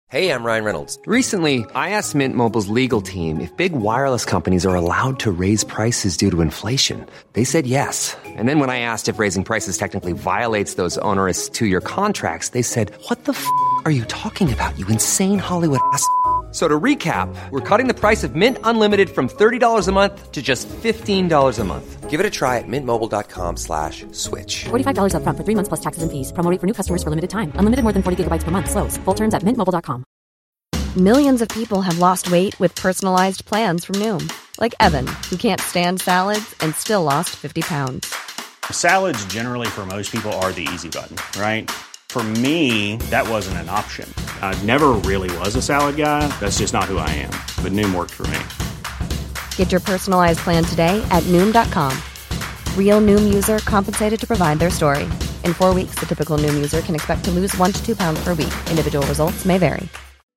Hey, I'm Ryan Reynolds. Recently, I asked Mint Mobile's legal team if big wireless companies are allowed to raise prices due to inflation. They said yes. And then when I asked if raising prices technically violates those onerous two-year contracts, they said, "What the f*** are you talking about, you insane Hollywood ass?" So to recap, we're cutting the price of Mint Unlimited from $30 a month to just $15 a month. Give it a try at mintmobile.com/switch. $45 up front for 3 months plus taxes and fees. Promo rate for new customers for limited time. Unlimited more than 40 gigabytes per month. Slows full terms at mintmobile.com. Millions of people have lost weight with personalized plans from Noom. Like Evan, who can't stand salads and still lost 50 pounds. Salads generally for most people are the easy button, right? For me, that wasn't an option. I never really was a salad guy. That's just not who I am. But Noom worked for me. Get your personalized plan today at Noom.com. Real Noom user compensated to provide their story. In 4 weeks, the typical Noom user can expect to lose 1 to 2 pounds per week. Individual results may vary.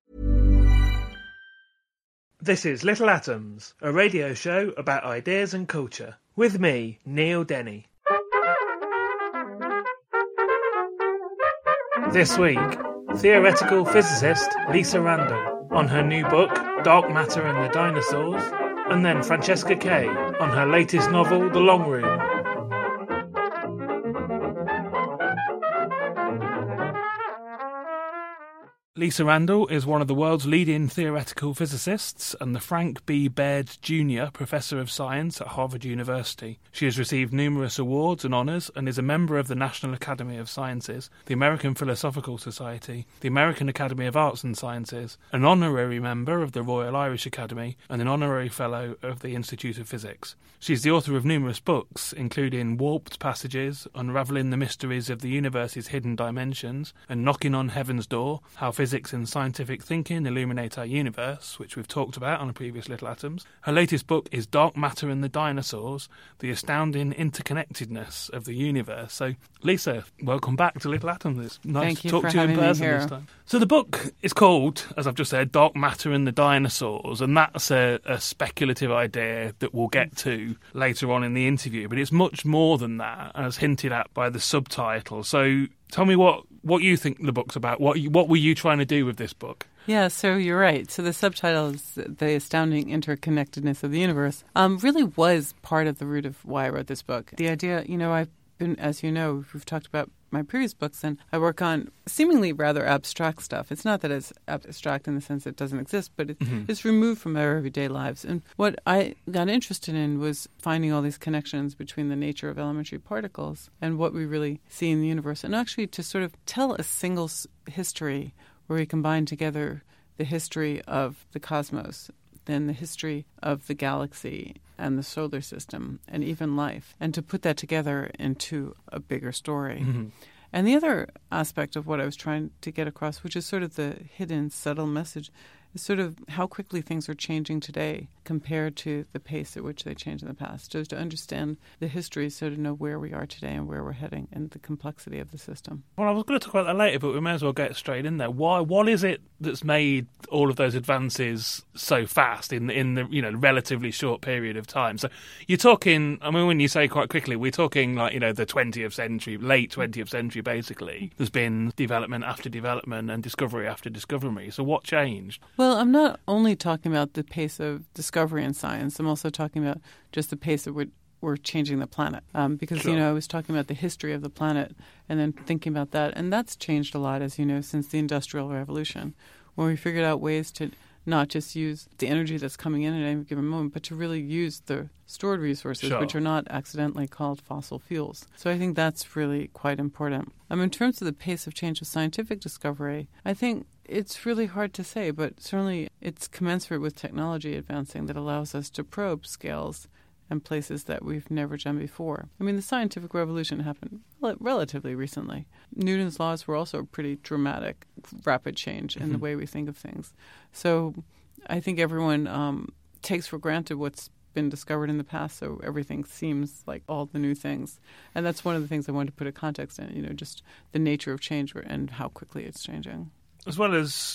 This is Little Atoms, a radio show about ideas and culture. With me, Neil Denny. This week, theoretical physicist Lisa Randall on her new book, Dark Matter and the Dinosaurs, and then Francesca Kay on her latest novel, The Long Room. Lisa Randall is one of the world's leading theoretical physicists and the Frank B. Baird Jr. Professor of Science at Harvard University. She has received numerous awards and honours and is a member of the National Academy of Sciences, the American Philosophical Society, the American Academy of Arts and Sciences, an honorary member of the Royal Irish Academy, and an honorary fellow of the Institute of Physics. She is the author of numerous books, including Warped Passages, Unravelling the Mysteries of the Universe's Hidden Dimensions, and Knocking on Heaven's Door, How Physics and Scientific Thinking Illuminate Our Universe, which we've talked about on a previous Little Atoms. Her latest book is Dark Matter and the Dinosaurs, The Astounding Interconnectedness of the Universe. So, Lisa, welcome back to Little Atoms. It's nice to talk to you in person this time. So the book is called, as I've just said, Dark Matter and the Dinosaurs, and that's a speculative idea that we'll get to later on in the interview, but it's much more than that, as hinted at by the subtitle. So tell me what you think the book's about. What were you trying to do with this book? Yeah, so you're right. So the subtitle is The Astounding Interconnectedness of the Universe. Really was part of the root of why I wrote this book. The idea, I've been, as you know, we've talked about my previous books, and I work on seemingly rather abstract stuff. It's not that it's abstract in the sense it doesn't exist, but it's removed from our everyday lives. And what I got interested in was finding all these connections between the nature of elementary particles and what we really see in the universe, and actually to sort of tell a single history where we combine together the history of the cosmos, then the history of the galaxy and the solar system and even life, and to put that together into a bigger story. Mm-hmm. And the other aspect of what I was trying to get across, which is sort of the hidden, subtle message, is sort of how quickly things are changing today compared to the pace at which they changed in the past. So to understand the history, so to know where we are today and where we're heading and the complexity of the system. Well, I was going to talk about that later, but we may as well get straight in there. What is it that's made all of those advances so fast in the relatively short period of time? So you're talking, when you say quite quickly, we're talking like, the 20th century, late 20th century, basically. There's been development after development and discovery after discovery. So what changed? Well, I'm not only talking about the pace of discovery in science. I'm also talking about just the pace at which we're changing the planet. Because, sure. I was talking about the history of the planet and then thinking about that. And that's changed a lot, as you know, since the Industrial Revolution, when we figured out ways to not just use the energy that's coming in at any given moment, but to really use the stored resources, sure. which are not accidentally called fossil fuels. So I think that's really quite important. In terms of the pace of change of scientific discovery, I think it's really hard to say, but certainly it's commensurate with technology advancing that allows us to probe scales and places that we've never done before. The scientific revolution happened relatively recently. Newton's laws were also a pretty dramatic, rapid change in the way we think of things. So I think everyone takes for granted what's been discovered in the past, so everything seems like all the new things. And that's one of the things I wanted to put a context in, just the nature of change and how quickly it's changing. As well as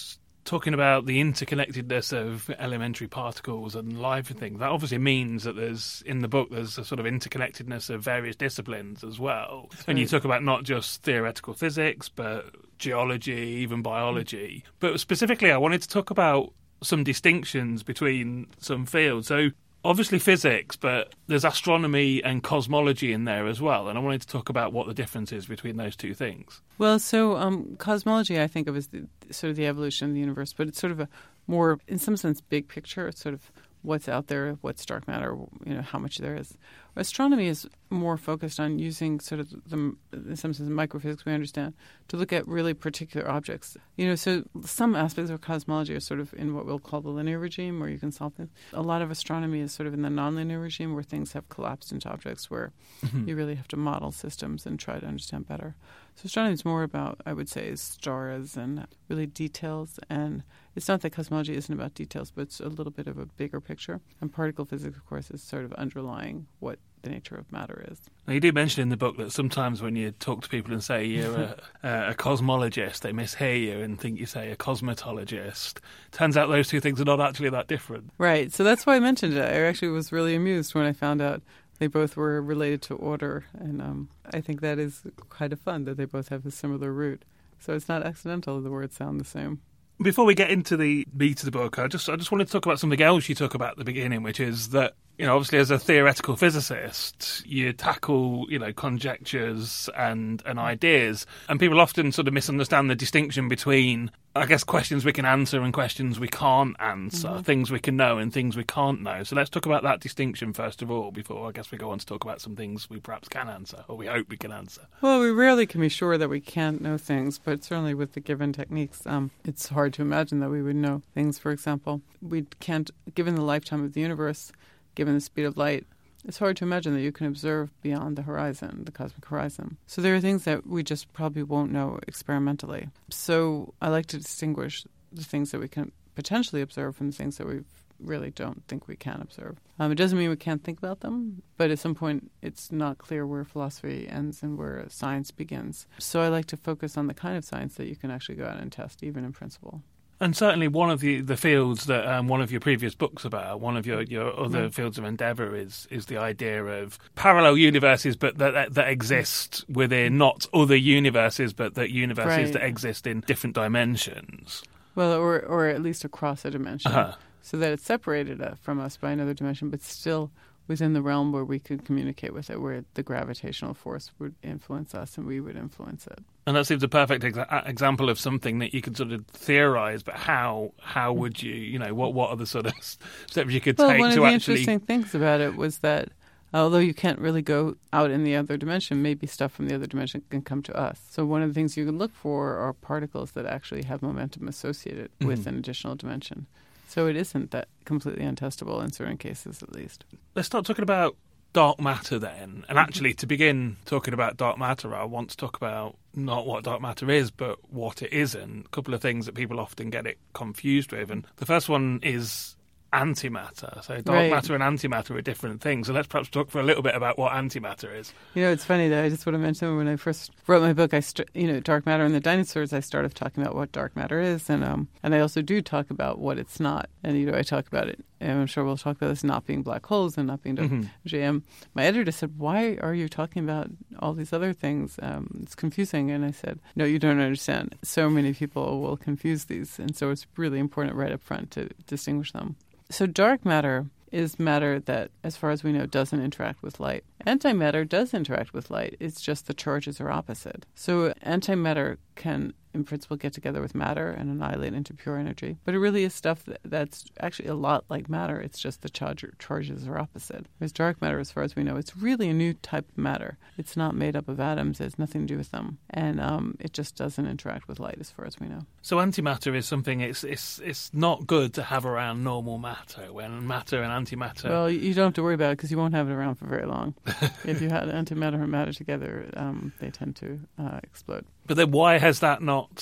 talking about the interconnectedness of elementary particles and life and things, that obviously means that there's a sort of interconnectedness of various disciplines as well. That's and right. You talk about not just theoretical physics, but geology, even biology. But specifically, I wanted to talk about some distinctions between some fields. So obviously physics, but there's astronomy and cosmology in there as well. And I wanted to talk about what the difference is between those two things. Well, so cosmology I think of as sort of the evolution of the universe, but it's sort of a more, in some sense, big picture. It's sort of what's out there, what's dark matter, how much there is. Astronomy is more focused on using sort of, in some sense, microphysics we understand, to look at really particular objects. So some aspects of cosmology are sort of in what we'll call the linear regime, where you can solve things. A lot of astronomy is sort of in the nonlinear regime, where things have collapsed into objects, where you really have to model systems and try to understand better. So astronomy is more about, I would say, stars and really details. And it's not that cosmology isn't about details, but it's a little bit of a bigger picture. And particle physics, of course, is sort of underlying what the nature of matter is. Now, you do mention in the book that sometimes when you talk to people and say you're a cosmologist, they mishear you and think you say a cosmetologist. Turns out those two things are not actually that different. Right. So that's why I mentioned it. I actually was really amused when I found out they both were related to order. And I think that is kind of fun that they both have a similar root. So it's not accidental the words sound the same. Before we get into the meat of the book, I just wanted to talk about something else you talk about at the beginning, which is that, obviously as a theoretical physicist, you tackle, conjectures and ideas. And people often sort of misunderstand the distinction between, I guess, questions we can answer and questions we can't answer, things we can know and things we can't know. So let's talk about that distinction first of all, before I guess we go on to talk about some things we perhaps can answer, or we hope we can answer. Well, we rarely can be sure that we can't know things, but certainly with the given techniques, it's hard to imagine that we would know things. For example, we can't, given the lifetime of the universe, given the speed of light, it's hard to imagine that you can observe beyond the horizon, the cosmic horizon. So there are things that we just probably won't know experimentally. So I like to distinguish the things that we can potentially observe from the things that we really don't think we can observe. It doesn't mean we can't think about them, but at some point it's not clear where philosophy ends and where science begins. So I like to focus on the kind of science that you can actually go out and test, even in principle. And certainly one of the fields that one of your previous books about, one of your other fields of endeavour is the idea of parallel universes, but that exist within not other universes, but that universes that exist in different dimensions. Well, or at least across a dimension, so that it's separated from us by another dimension, but still within the realm where we could communicate with it, where the gravitational force would influence us and we would influence it. And that seems a perfect example of something that you could sort of theorize, but how would you, what are the sort of steps you could take to actually... Well, one of the interesting things about it was that although you can't really go out in the other dimension, maybe stuff from the other dimension can come to us. So one of the things you can look for are particles that actually have momentum associated with an additional dimension. So it isn't that completely untestable in certain cases, at least. Let's start talking about dark matter then. And actually, to begin talking about dark matter, I want to talk about not what dark matter is, but what it isn't. A couple of things that people often get it confused with. And the first one is antimatter. So dark matter and antimatter are different things. So let's perhaps talk for a little bit about what antimatter is. It's funny that I just want to mention when I first wrote my book, Dark Matter and the Dinosaurs, I started talking about what dark matter is, and I also do talk about what it's not. And I talk about it, and I'm sure we'll talk about this not being black holes and not being WJM. My editor said, "Why are you talking about all these other things? It's confusing." And I said, "No, you don't understand. So many people will confuse these, and so it's really important right up front to distinguish them." So dark matter is matter that, as far as we know, doesn't interact with light. Antimatter does interact with light. It's just the charges are opposite. So antimatter can, in principle, get together with matter and annihilate into pure energy. But it really is stuff that's actually a lot like matter. It's just the charges are opposite. Whereas dark matter, as far as we know, it's really a new type of matter. It's not made up of atoms. It has nothing to do with them. And it just doesn't interact with light, as far as we know. So antimatter is something, it's not good to have around normal matter, when matter and antimatter... Well, you don't have to worry about it because you won't have it around for very long. If you had antimatter and matter together, they tend to explode. But then why has that not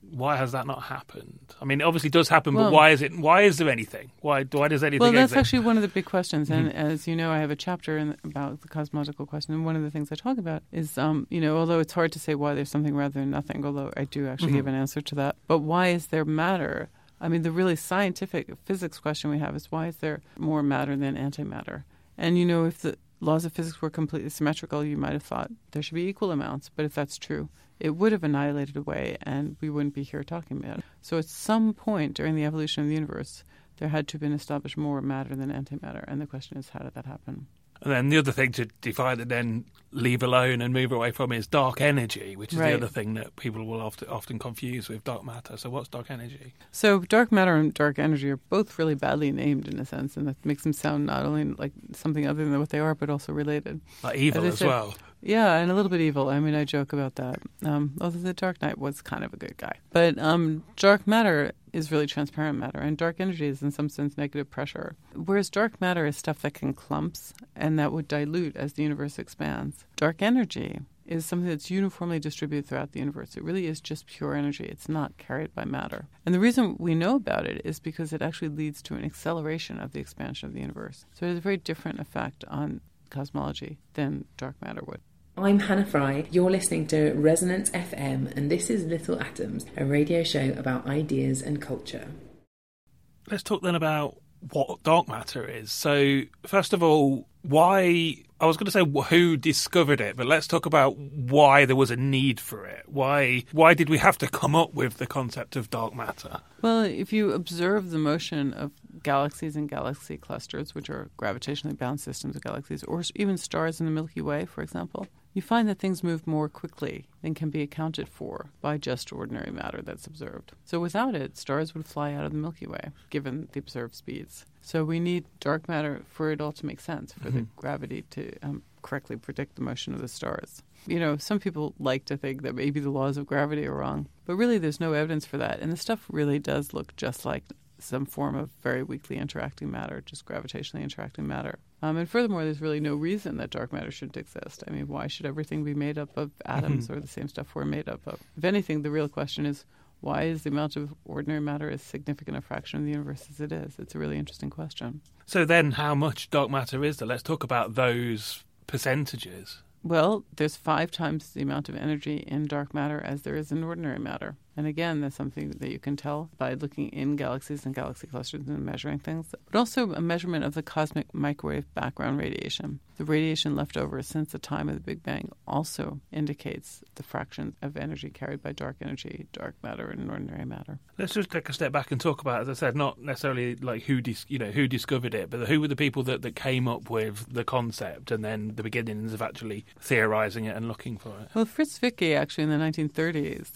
happened? I mean, it obviously does happen, but why is there anything? Why does anything Well, that's exist? actually one of the big questions. And as you know, I have a chapter about the cosmological question. And one of the things I talk about is, although it's hard to say why there's something rather than nothing, although I do actually give an answer to that. But why is there matter I mean, the really scientific physics question we have is why is there more matter than antimatter? And, if the laws of physics were completely symmetrical, you might have thought there should be equal amounts. But if that's true, it would have annihilated away and we wouldn't be here talking about it. So at some point during the evolution of the universe, there had to have been established more matter than antimatter. And the question is, how did that happen? And then the other thing to define and then leave alone and move away from is dark energy, which is the other thing that people will often confuse with dark matter. So what's dark energy? So dark matter and dark energy are both really badly named in a sense, and that makes them sound not only like something other than what they are, but also related. Like evil as well. Yeah, and a little bit evil. I mean, I joke about that. Although the Dark Knight was kind of a good guy. But dark matter is really transparent matter, and dark energy is in some sense negative pressure. Whereas dark matter is stuff that can clumps and that would dilute as the universe expands. Dark energy is something that's uniformly distributed throughout the universe. It really is just pure energy. It's not carried by matter. And the reason we know about it is because it actually leads to an acceleration of the expansion of the universe. So it has a very different effect on cosmology than dark matter would. I'm Hannah Fry. You're listening to Resonance FM, and this is Little Atoms, a radio show about ideas and culture. Let's talk then about what dark matter is. So, first of all, why... I was going to say who discovered it, but let's talk about why there was a need for it. Why did we have to come up with the concept of dark matter? Well, if you observe the motion of galaxies and galaxy clusters, which are gravitationally bound systems of galaxies, or even stars in the Milky Way, for example, you find that things move more quickly than can be accounted for by just ordinary matter that's observed. So without it, stars would fly out of the Milky Way, given the observed speeds. So we need dark matter for it all to make sense, for the gravity to correctly predict the motion of the stars. Some people like to think that maybe the laws of gravity are wrong, but really there's no evidence for that. And the stuff really does look just like some form of very weakly interacting matter, just gravitationally interacting matter. And furthermore, there's really no reason that dark matter shouldn't exist. I mean, why should everything be made up of atoms or the same stuff we're made up of? If anything, the real question is, why is the amount of ordinary matter as significant a fraction of the universe as it is? It's a really interesting question. So then how much dark matter is there? Let's talk about those percentages. Well, there's 5 times the amount of energy in dark matter as there is in ordinary matter. And again, that's something that you can tell by looking in galaxies and galaxy clusters and measuring things, but also a measurement of the cosmic microwave background radiation. The radiation left over since the time of the Big Bang also indicates the fraction of energy carried by dark energy, dark matter, and ordinary matter. Let's just take a step back and talk about, as I said, not necessarily like who discovered it, but who were the people that came up with the concept and then the beginnings of actually theorizing it and looking for it. Well, Fritz Zwicky, actually, in the 1930s,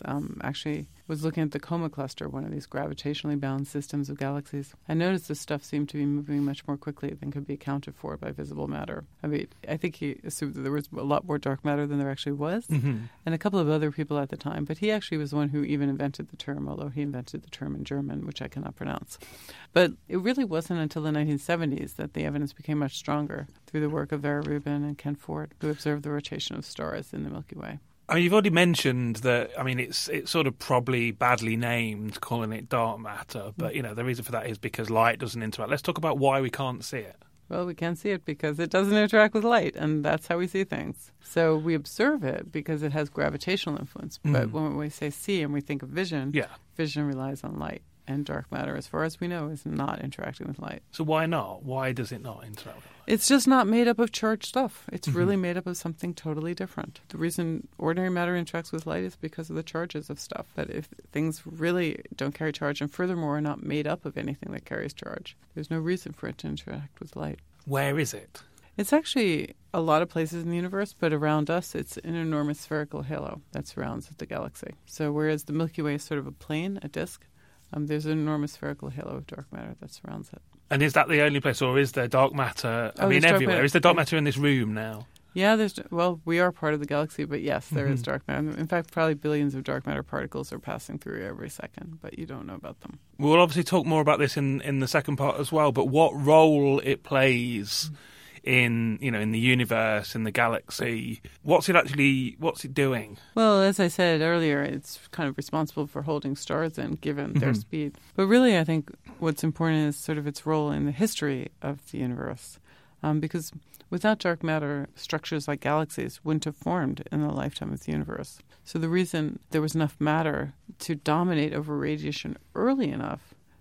was looking at the Coma cluster, one of these gravitationally bound systems of galaxies. I noticed this stuff seemed to be moving much more quickly than could be accounted for by visible matter. I mean, I think he assumed that there was a lot more dark matter than there actually was, and a couple of other people at the time. But he actually was the one who even invented the term, although he invented the term in German, which I cannot pronounce. But it really wasn't until the 1970s that the evidence became much stronger through the work of Vera Rubin and Ken Ford, who observed the rotation of stars in the Milky Way. I mean, you've already mentioned that, I mean, it's sort of probably badly named, calling it dark matter, but, the reason for that is because light doesn't interact. Let's talk about why we can't see it. Well, we can't see it because it doesn't interact with light, and that's how we see things. So we observe it because it has gravitational influence, but when we say see and we think of vision, vision relies on light. And dark matter, as far as we know, is not interacting with light. So why not? Why does it not interact with light? It's just not made up of charged stuff. It's really made up of something totally different. The reason ordinary matter interacts with light is because of the charges of stuff. That if things really don't carry charge and furthermore are not made up of anything that carries charge, there's no reason for it to interact with light. Where is it? It's actually a lot of places in the universe, but around us it's an enormous spherical halo that surrounds the galaxy. So whereas the Milky Way is sort of a plane, a disk, there's an enormous spherical halo of dark matter that surrounds it. And is that the only place, or is there dark matter, everywhere? Is there dark matter in this room now? Yeah, we are part of the galaxy, but yes, there is dark matter. In fact, probably billions of dark matter particles are passing through every second, but you don't know about them. We'll obviously talk more about this in the second part as well, but what role it plays in the universe, in the galaxy. What's it doing? Well, as I said earlier, it's kind of responsible for holding stars in, given their speed. But really, I think what's important is sort of its role in the history of the universe. Because without dark matter, structures like galaxies wouldn't have formed in the lifetime of the universe. So the reason there was enough matter to dominate over radiation early enough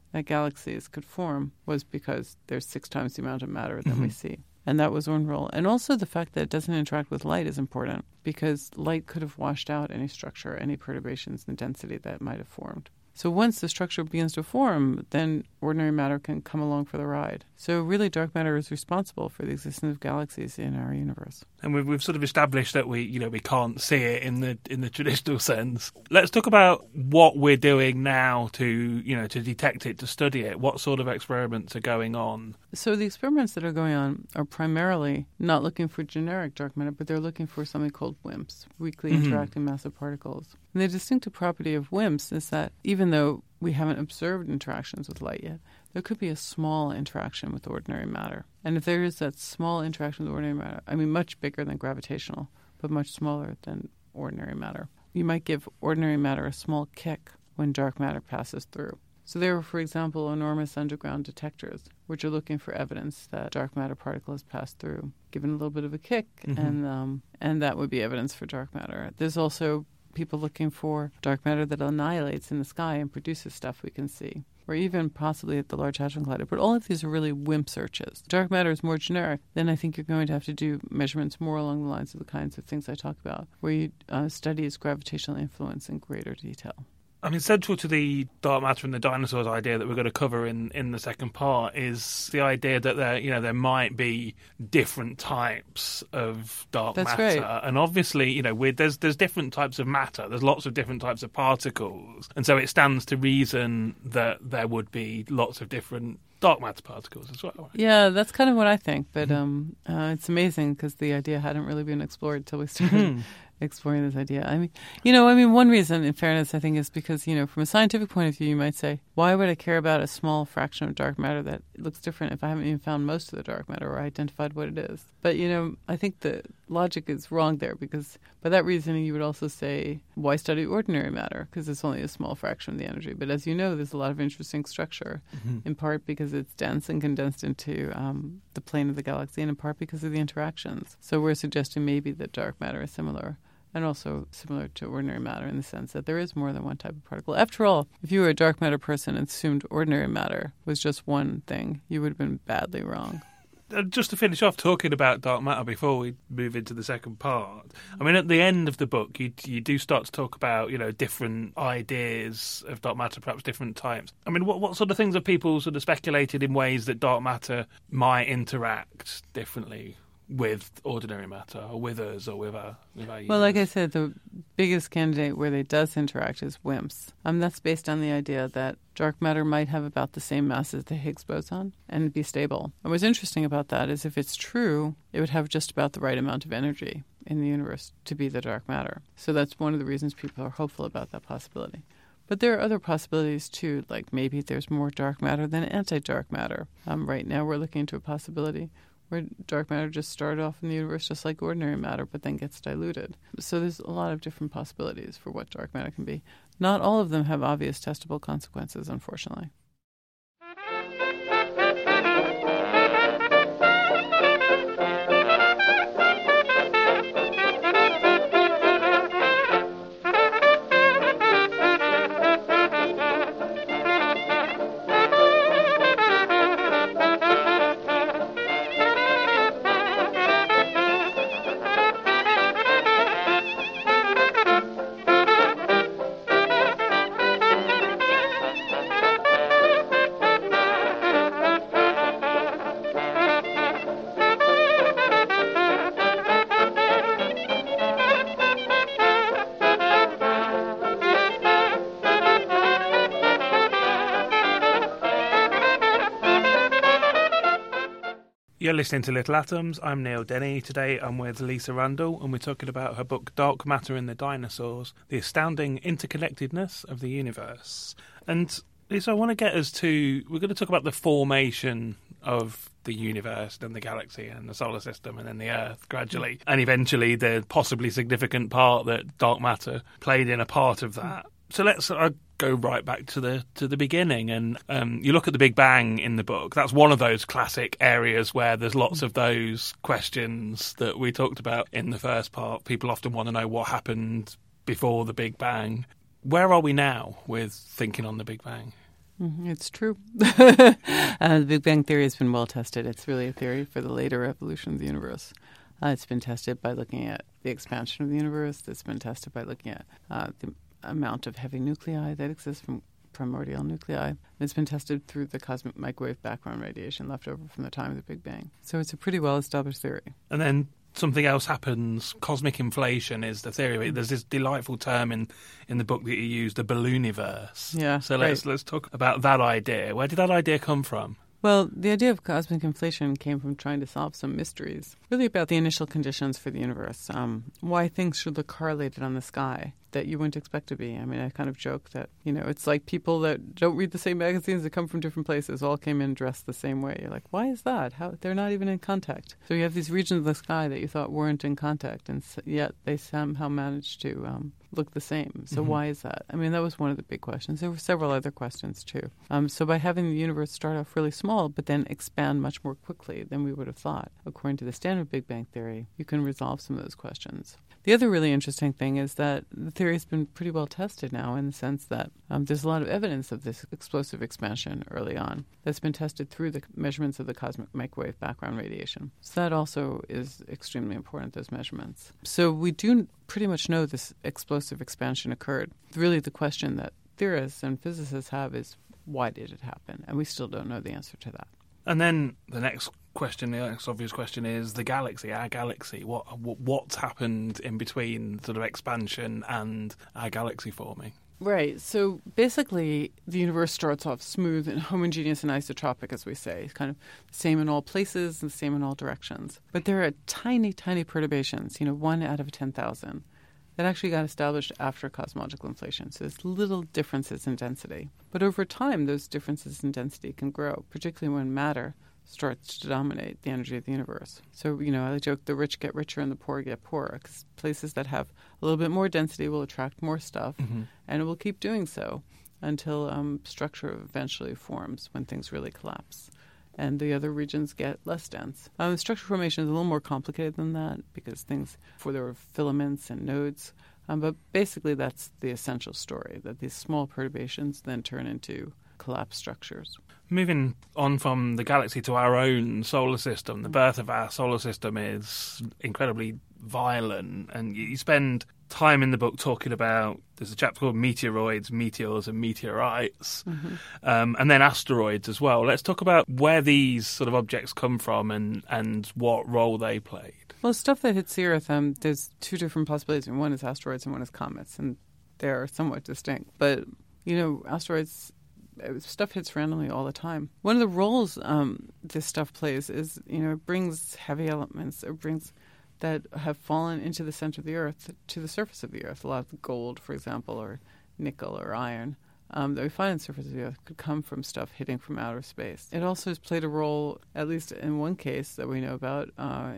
that galaxies could form was because there's 6 times the amount of matter than we see. And that was one rule. And also the fact that it doesn't interact with light is important because light could have washed out any structure, any perturbations in density that might have formed. So once the structure begins to form, then ordinary matter can come along for the ride. So really dark matter is responsible for the existence of galaxies in our universe. And we've sort of established that we can't see it in the traditional sense. Let's talk about what we're doing now to detect it, to study it. What sort of experiments are going on? So the experiments that are going on are primarily not looking for generic dark matter, but they're looking for something called WIMPs, weakly interacting massive particles. And the distinctive property of WIMPs is that even though we haven't observed interactions with light yet, there could be a small interaction with ordinary matter. And if there is that small interaction with ordinary matter, I mean much bigger than gravitational, but much smaller than ordinary matter, you might give ordinary matter a small kick when dark matter passes through. So there are, for example, enormous underground detectors, which are looking for evidence that dark matter particle has passed through, given a little bit of a kick, and that would be evidence for dark matter. There's also people looking for dark matter that annihilates in the sky and produces stuff we can see, or even possibly at the Large Hadron Collider. But all of these are really WIMP searches. Dark matter is more generic. Then I think you're going to have to do measurements more along the lines of the kinds of things I talk about, where you study its gravitational influence in greater detail. I mean, central to the dark matter and the dinosaurs idea that we're going to cover in the second part is the idea that there might be different types of dark matter. Right. And obviously, there's different types of matter. There's lots of different types of particles. And so it stands to reason that there would be lots of different dark matter particles as well. Yeah, that's kind of what I think. But it's amazing because the idea hadn't really been explored until we started exploring this idea. I mean, one reason, in fairness, I think, is because, from a scientific point of view, you might say, why would I care about a small fraction of dark matter that looks different if I haven't even found most of the dark matter or identified what it is? But, I think the logic is wrong there because by that reasoning, you would also say, why study ordinary matter? Because it's only a small fraction of the energy. But as you know, there's a lot of interesting structure, in part because it's dense and condensed into the plane of the galaxy, and in part because of the interactions. So we're suggesting maybe that dark matter is similar. And also similar to ordinary matter in the sense that there is more than one type of particle. After all, if you were a dark matter person and assumed ordinary matter was just one thing, you would have been badly wrong. Just to finish off talking about dark matter before we move into the second part, I mean, at the end of the book, you do start to talk about, different ideas of dark matter, perhaps different types. I mean, what sort of things have people sort of speculated in ways that dark matter might interact differently with ordinary matter, or with us, or with our universe? Well, like I said, the biggest candidate where it does interact is WIMPs. That's based on the idea that dark matter might have about the same mass as the Higgs boson and be stable. And what's interesting about that is if it's true, it would have just about the right amount of energy in the universe to be the dark matter. So that's one of the reasons people are hopeful about that possibility. But there are other possibilities, too, like maybe there's more dark matter than anti-dark matter. Right now we're looking into a possibility where dark matter just started off in the universe just like ordinary matter, but then gets diluted. So there's a lot of different possibilities for what dark matter can be. Not all of them have obvious testable consequences, unfortunately. You're listening to Little Atoms. I'm Neil Denny. Today I'm with Lisa Randall, and we're talking about her book Dark Matter and the Dinosaurs, The Astounding Interconnectedness of the Universe. And Lisa, I want to get us to, we're going to talk about the formation of the universe and the galaxy and the solar system and then the Earth gradually, and eventually the possibly significant part that dark matter played in a part of that. So let's go right back to the beginning, and you look at the Big Bang in the book. That's one of those classic areas where there's lots of those questions that we talked about in the first part. People often want to know what happened before the Big Bang. Where are we now with thinking on the Big Bang? It's true. The Big Bang Theory has been well tested. It's really a theory for the later evolution of the universe. It's been tested by looking at the expansion of the universe. It's been tested by looking at the amount of heavy nuclei that exists from primordial nuclei. It's been tested through the cosmic microwave background radiation left over from the time of the Big Bang. So it's a pretty well-established theory. And then something else happens. Cosmic inflation is the theory. There's this delightful term in the book that you use, the ballooniverse. Yeah, so let's talk about that idea. Where did that idea come from? Well, the idea of cosmic inflation came from trying to solve some mysteries, really about the initial conditions for the universe, why things should look correlated on the sky that you wouldn't expect to be. I mean, I kind of joke that, it's like people that don't read the same magazines that come from different places all came in dressed the same way. You're like, why is that? How they're not even in contact. So you have these regions of the sky that you thought weren't in contact, and yet they somehow managed to look the same. So why is that? I mean, that was one of the big questions. There were several other questions, too. So by having the universe start off really small, but then expand much more quickly than we would have thought, according to the standard Big Bang theory, you can resolve some of those questions. The other really interesting thing is that the theory has been pretty well tested now in the sense that there's a lot of evidence of this explosive expansion early on that's been tested through the measurements of the cosmic microwave background radiation. So that also is extremely important, those measurements. So we do pretty much know this explosive expansion occurred. Really the question that theorists and physicists have is, why did it happen? And we still don't know the answer to that. And then the next obvious question is the galaxy, our galaxy. What's happened in between sort of expansion and our galaxy forming? Right. So basically, the universe starts off smooth and homogeneous and isotropic, as we say. It's kind of the same in all places and the same in all directions. But there are tiny, tiny perturbations, 1 out of 10,000, that actually got established after cosmological inflation. So there's little differences in density. But over time, those differences in density can grow, particularly when matter starts to dominate the energy of the universe. So, I joke the rich get richer and the poor get poorer, because places that have a little bit more density will attract more stuff, and it will keep doing so until structure eventually forms when things really collapse. And the other regions get less dense. Structure formation is a little more complicated than that because there are filaments and nodes. But basically that's the essential story, that these small perturbations then turn into collapsed structures. Moving on from the galaxy to our own solar system, the birth of our solar system is incredibly violent, and you spend time in the book talking about, there's a chapter called Meteoroids, Meteors and Meteorites, and then asteroids as well. Let's talk about where these sort of objects come from and what role they played. Well, stuff that hits the Earth, there's two different possibilities. One is asteroids and one is comets, and they're somewhat distinct. But, asteroids, stuff hits randomly all the time. One of the roles this stuff plays is, it brings heavy elements, that have fallen into the center of the Earth to the surface of the Earth. A lot of gold, for example, or nickel or iron that we find on the surface of the Earth could come from stuff hitting from outer space. It also has played a role, at least in one case that we know about,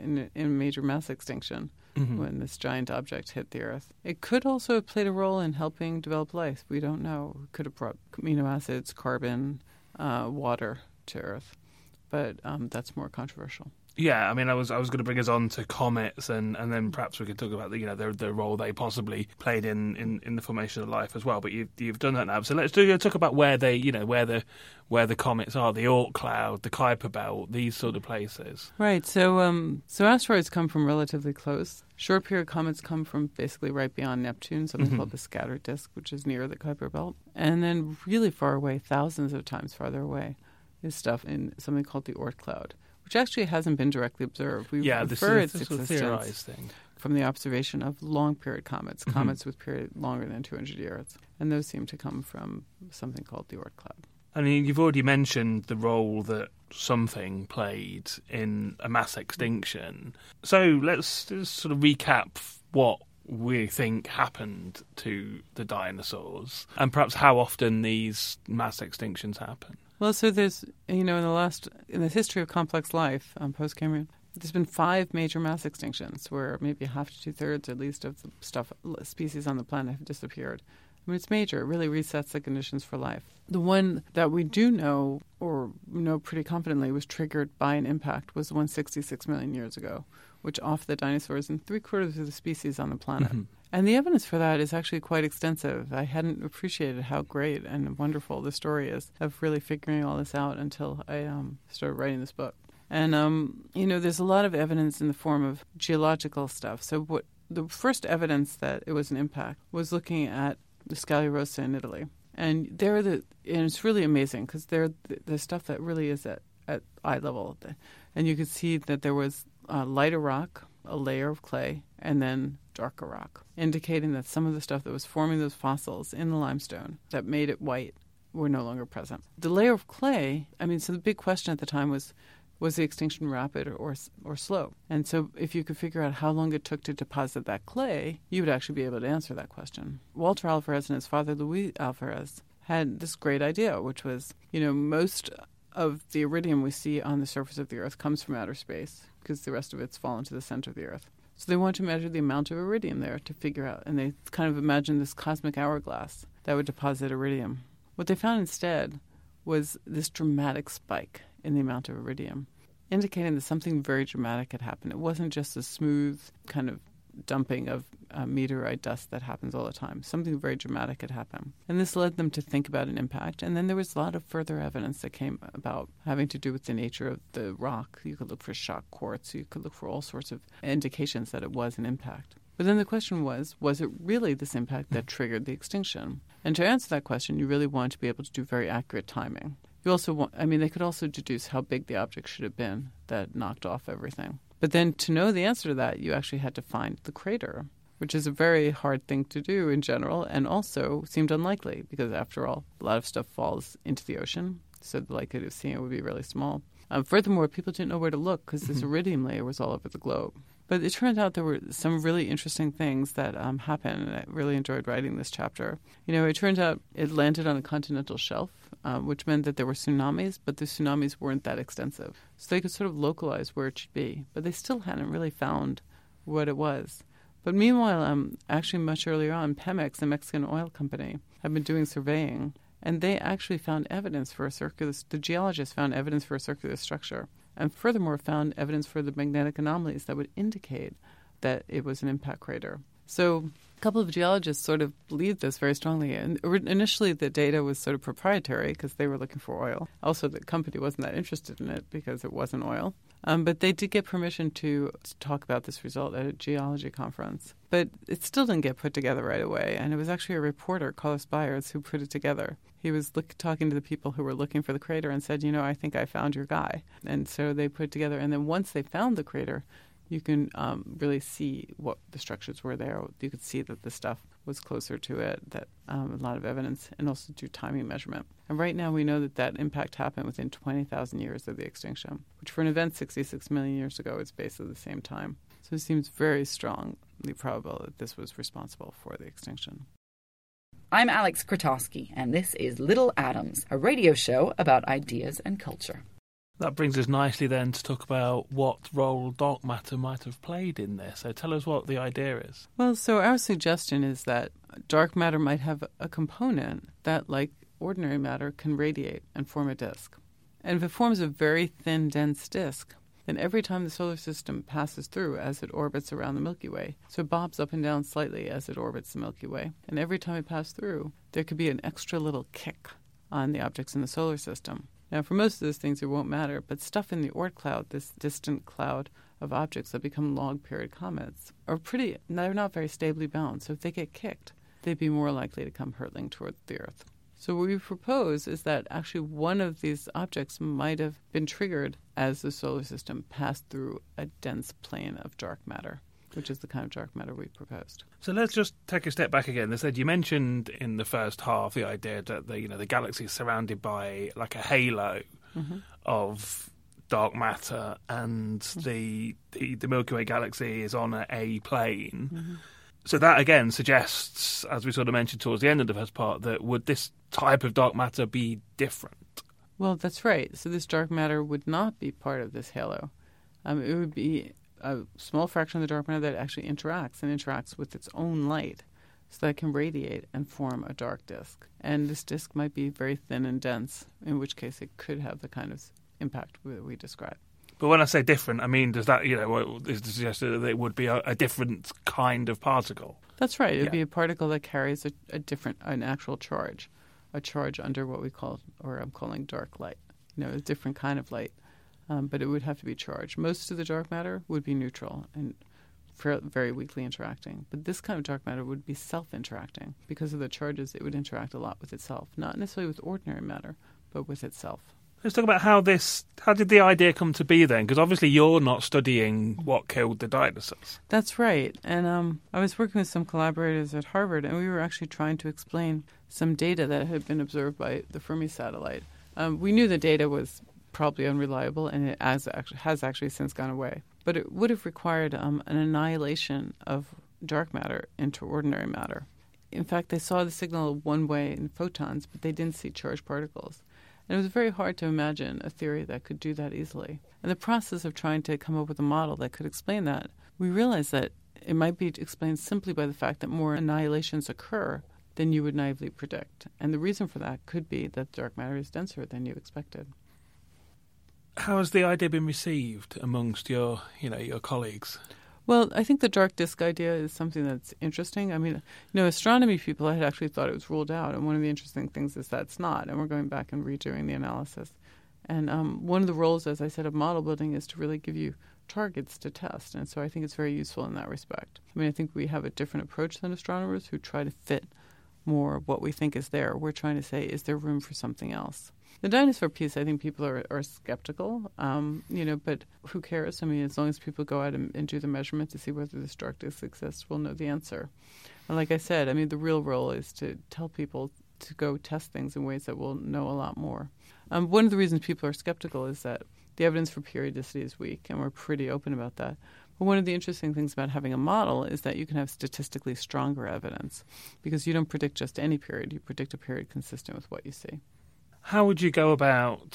in major mass extinction when this giant object hit the Earth. It could also have played a role in helping develop life. We don't know. It could have brought amino acids, carbon, water to Earth. But that's more controversial. Yeah, I mean, I was going to bring us on to comets, and then perhaps we could talk about the role they possibly played in the formation of life as well. But you've done that now, so let's talk about where they where the comets are, the Oort cloud, the Kuiper belt, these sort of places. Right. So asteroids come from relatively close. Short period comets come from basically right beyond Neptune, something called the scattered disk, which is near the Kuiper belt, and then really far away, thousands of times farther away, is stuff in something called the Oort cloud, which actually hasn't been directly observed. We refer its existence from the observation of long-period comets, comets with period longer than 200 years. And those seem to come from something called the Oort cloud. I mean, you've already mentioned the role that something played in a mass extinction. So let's just sort of recap what we think happened to the dinosaurs and perhaps how often these mass extinctions happen. Well, so there's, in the history of complex life, post-Cambrian, there's been 5 major mass extinctions where maybe half to 2/3 at least of the species on the planet have disappeared. I mean, it's major. It really resets the conditions for life. The one that we do know, or know pretty confidently, was triggered by an impact was the one 66 million years ago, which offed the dinosaurs and 3/4 of the species on the planet. And the evidence for that is actually quite extensive. I hadn't appreciated how great and wonderful the story is of really figuring all this out until I started writing this book. And, there's a lot of evidence in the form of geological stuff. So the first evidence that it was an impact was looking at the Scaglie Rossa in Italy. And and it's really amazing because they're the stuff that really is at eye level. And you could see that there was lighter rock, a layer of clay, and then darker rock, indicating that some of the stuff that was forming those fossils in the limestone that made it white were no longer present. The layer of clay, so the big question at the time was the extinction rapid or slow? And so if you could figure out how long it took to deposit that clay, you would actually be able to answer that question. Walter Alvarez and his father, Luis Alvarez, had this great idea, which was, most of the iridium we see on the surface of the Earth comes from outer space because the rest of it's fallen to the center of the Earth. So they wanted to measure the amount of iridium there to figure out, and they kind of imagined this cosmic hourglass that would deposit iridium. What they found instead was this dramatic spike in the amount of iridium, indicating that something very dramatic had happened. It wasn't just a smooth kind of dumping of meteorite dust that happens all the time. Something very dramatic had happened. And this led them to think about an impact. And then there was a lot of further evidence that came about having to do with the nature of the rock. You could look for shock quartz. You could look for all sorts of indications that it was an impact. But then the question was it really this impact that triggered the extinction? And to answer that question, you really want to be able to do very accurate timing. You also want, they could also deduce how big the object should have been that knocked off everything. But then to know the answer to that, you actually had to find the crater, which is a very hard thing to do in general and also seemed unlikely because, after all, a lot of stuff falls into the ocean, so the likelihood of seeing it would be really small. Furthermore, people didn't know where to look because this iridium layer was all over the globe. But it turned out there were some really interesting things that happened, and I really enjoyed writing this chapter. It turned out it landed on a continental shelf, which meant that there were tsunamis, but the tsunamis weren't that extensive. So they could sort of localize where it should be, but they still hadn't really found what it was. But meanwhile, actually much earlier on, Pemex, the Mexican oil company, had been doing surveying, and they actually found evidence for the geologists found evidence for a circular structure, and furthermore found evidence for the magnetic anomalies that would indicate that it was an impact crater. So a couple of geologists sort of believed this very strongly. And initially the data was sort of proprietary because they were looking for oil. Also, the company wasn't that interested in it because it wasn't oil. But they did get permission to talk about this result at a geology conference. But it still didn't get put together right away. And it was actually a reporter, Carlos Byers, who put it together. He was talking to the people who were looking for the crater and said, I think I found your guy. And so they put it together. And then once they found the crater, you can really see what the structures were there. You could see that the stuff was closer to it, that a lot of evidence, and also do timing measurement. And right now we know that impact happened within 20,000 years of the extinction, which for an event 66 million years ago is basically the same time. So it seems very strongly probable that this was responsible for the extinction. I'm Alex Krotowski, and this is Little Atoms, a radio show about ideas and culture. That brings us nicely then to talk about what role dark matter might have played in this. So tell us what the idea is. Well, so our suggestion is that dark matter might have a component that, like ordinary matter, can radiate and form a disk. And if it forms a very thin, dense disk, then every time the solar system passes through as it orbits around the Milky Way, so it bobs up and down slightly as it orbits the Milky Way, and every time it passes through, there could be an extra little kick on the objects in the solar system. Now, for most of those things, it won't matter, but stuff in the Oort cloud, this distant cloud of objects that become long-period comets, they're not very stably bound. So if they get kicked, they'd be more likely to come hurtling toward the Earth. So what we propose is that actually one of these objects might have been triggered as the solar system passed through a dense plane of dark matter, which is the kind of dark matter we proposed. So let's just take a step back again. You mentioned in the first half the idea that the galaxy is surrounded by like a halo of dark matter, and the Milky Way galaxy is on a plane. Mm-hmm. So that again suggests, as we sort of mentioned towards the end of the first part, that would this type of dark matter be different? Well, that's right. So this dark matter would not be part of this halo. It would be a small fraction of the dark matter that actually interacts with its own light, so that it can radiate and form a dark disk. And this disk might be very thin and dense, in which case it could have the kind of impact we described. But when I say different, I mean, does that, is to suggest that it would be a different kind of particle? That's right. It would be a particle that carries an actual charge, a charge under what we call, or I'm calling dark light. A different kind of light, but it would have to be charged. Most of the dark matter would be neutral and very weakly interacting. But this kind of dark matter would be self-interacting. Because of the charges, it would interact a lot with itself. Not necessarily with ordinary matter, but with itself. Let's talk about how did the idea come to be then? Because obviously you're not studying what killed the dinosaurs. That's right. And I was working with some collaborators at Harvard, and we were actually trying to explain some data that had been observed by the Fermi satellite. We knew the data was probably unreliable, and it has actually since gone away. But it would have required an annihilation of dark matter into ordinary matter. In fact, they saw the signal one way in photons, but they didn't see charged particles. And it was very hard to imagine a theory that could do that easily. In the process of trying to come up with a model that could explain that, we realized that it might be explained simply by the fact that more annihilations occur than you would naively predict. And the reason for that could be that dark matter is denser than you expected. How has the idea been received amongst your colleagues? Well, I think the dark disk idea is something that's interesting. I mean, astronomy people had actually thought it was ruled out, and one of the interesting things is that it's not, and we're going back and redoing the analysis. And one of the roles, as I said, of model building is to really give you targets to test, and so I think it's very useful in that respect. I mean, I think we have a different approach than astronomers who try to fit more of what we think is there. We're trying to say, is there room for something else? The dinosaur piece, I think people are skeptical, but who cares? I mean, as long as people go out and do the measurement to see whether this dark disk exists, we'll know the answer. And like I said, I mean, the real role is to tell people to go test things in ways that we'll know a lot more. One of the reasons people are skeptical is that the evidence for periodicity is weak, and we're pretty open about that. But one of the interesting things about having a model is that you can have statistically stronger evidence because you don't predict just any period. You predict a period consistent with what you see. How would you go about